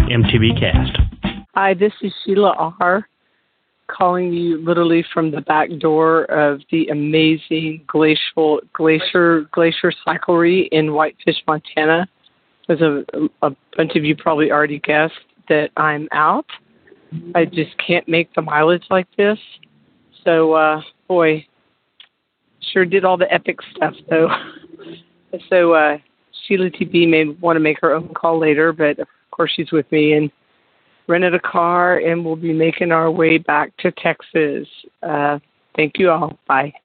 MTB Cast. Hi, this is Sheila R. calling you literally from the back door of the amazing glacier cyclery in Whitefish, Montana. As a bunch of you probably already guessed that I'm out. I just can't make the mileage like this. So, boy, sure did all the epic stuff, though. So, Sheila TB may want to make her own call later, but of course she's with me and rented a car, and we'll be making our way back to Texas. Thank you all. Bye.